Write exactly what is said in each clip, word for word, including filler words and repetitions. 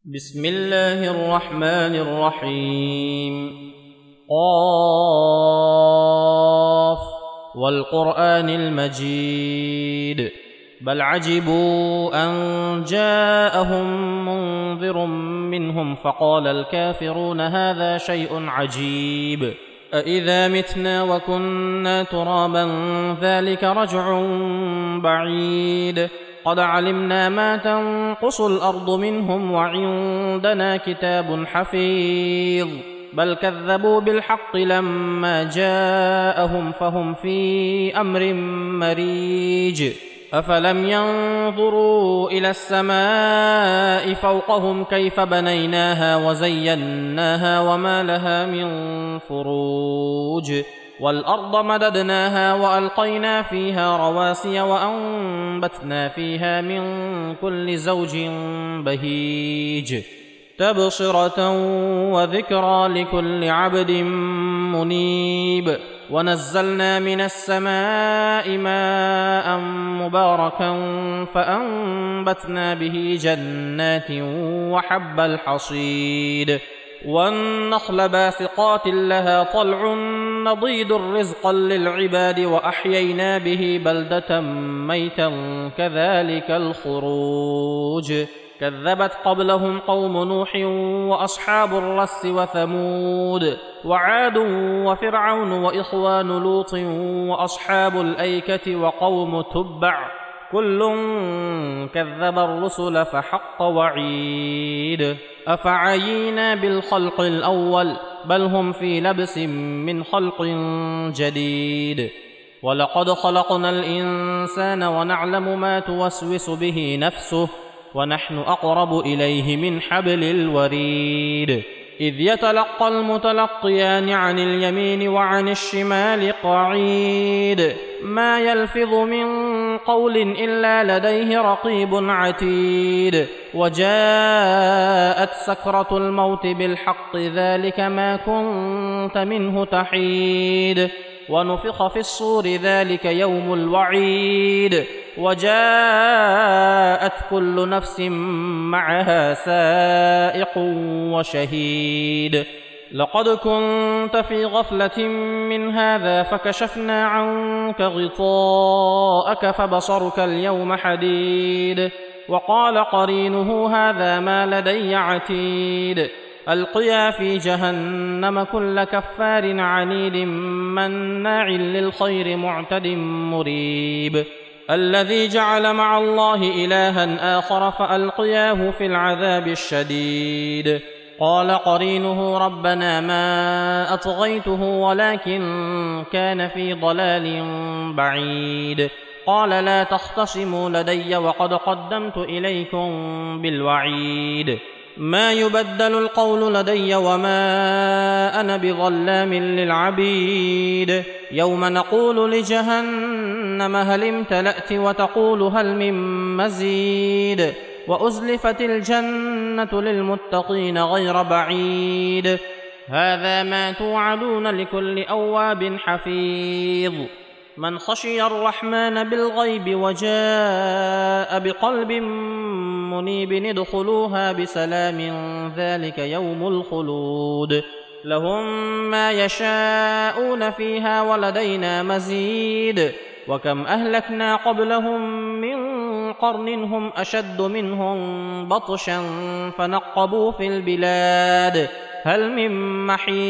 بسم الله الرحمن الرحيم. قاف والقرآن المجيد بل عجبوا أن جاءهم منذر منهم فقال الكافرون هذا شيء عجيب أإذا متنا وكنا ترابا ذلك رجع بعيد قد علمنا ما تنقص الأرض منهم وعندنا كتاب حفيظ بل كذبوا بالحق لما جاءهم فهم في أمر مريج أفلم ينظروا إلى السماء فوقهم كيف بنيناها وزيناها وما لها من فروج والأرض مددناها وألقينا فيها رواسي وأنبتنا فيها من كل زوج بهيج تبصرة وذكرى لكل عبد منيب ونزلنا من السماء ماء مباركا فأنبتنا به جنات وحب الحصيد والنخل باسقات لها طلع نضيد رزقا للعباد وأحيينا به بلدة ميتا كذلك الخروج كذبت قبلهم قوم نوح وأصحاب الرس وثمود وعاد وفرعون وإخوان لوط وأصحاب الأيكة وقوم تبع كل كذب الرسل فحق وعيد أفعينا بالخلق الأول بل هم في لبس من خلق جديد ولقد خلقنا الإنسان ونعلم ما توسوس به نفسه ونحن أقرب إليه من حبل الوريد إذ يتلقى المتلقيان عن اليمين وعن الشمال قعيد ما يلفظ من قول إلا لديه رقيب عتيد وجاءت سكرة الموت بالحق ذلك ما كنت منه تحيد ونفخ في الصور ذلك يوم الوعيد وجاءت كل نفس معها سائق وشهيد لقد كنت في غفلة من هذا فكشفنا عنك غطاءك فبصرك اليوم حديد وقال قرينه هذا ما لدي عتيد ألقيا في جهنم كل كفار عنيد مناع للخير معتد مريب الذي جعل مع الله إلها آخر فألقياه في العذاب الشديد قال قرينه ربنا ما أطغيته ولكن كان في ضلال بعيد قال لا تختصموا لدي وقد قدمت إليكم بالوعيد ما يبدل القول لدي وما أنا بظلام للعبيد يوم نقول لجهنم هل امتلأت وتقول هل من مزيد وأزلفت الجنة للمتقين غير بعيد هذا ما توعدون لكل أواب حفيظ من خشي الرحمن بالغيب وجاء بقلب منيب ادخلوها بسلام ذلك يوم الخلود لهم ما يشاءون فيها ولدينا مزيد وكم أهلكنا قبلهم من قرن هم أشد منهم بطشا فنقبوا في البلاد هل من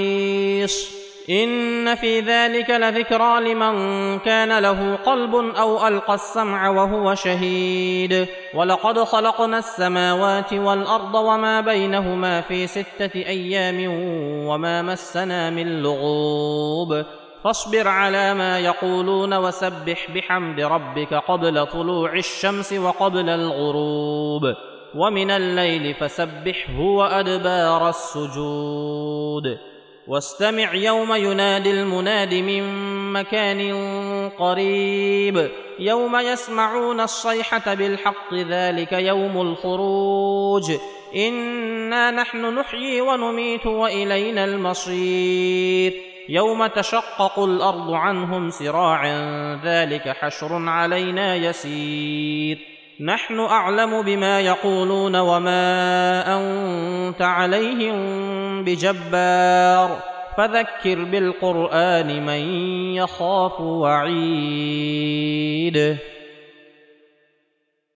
محيص إن في ذلك لذكرى لمن كان له قلب أو ألقى السمع وهو شهيد ولقد خلقنا السماوات والأرض وما بينهما في ستة أيام وما مسنا من لغوب فاصبر على ما يقولون وسبح بحمد ربك قبل طلوع الشمس وقبل الغروب ومن الليل فسبحه وأدبار السجود واستمع يوم ينادي المناد من مكان قريب يوم يسمعون الصيحة بالحق ذلك يوم الخروج إنا نحن نحيي ونميت وإلينا المصير يوم تشقق الأرض عنهم سراعا ذلك حشر علينا يسير نحن أعلم بما يقولون وما أنتم أنت عليهم بجبار فذكر بالقرآن من يخاف وعيد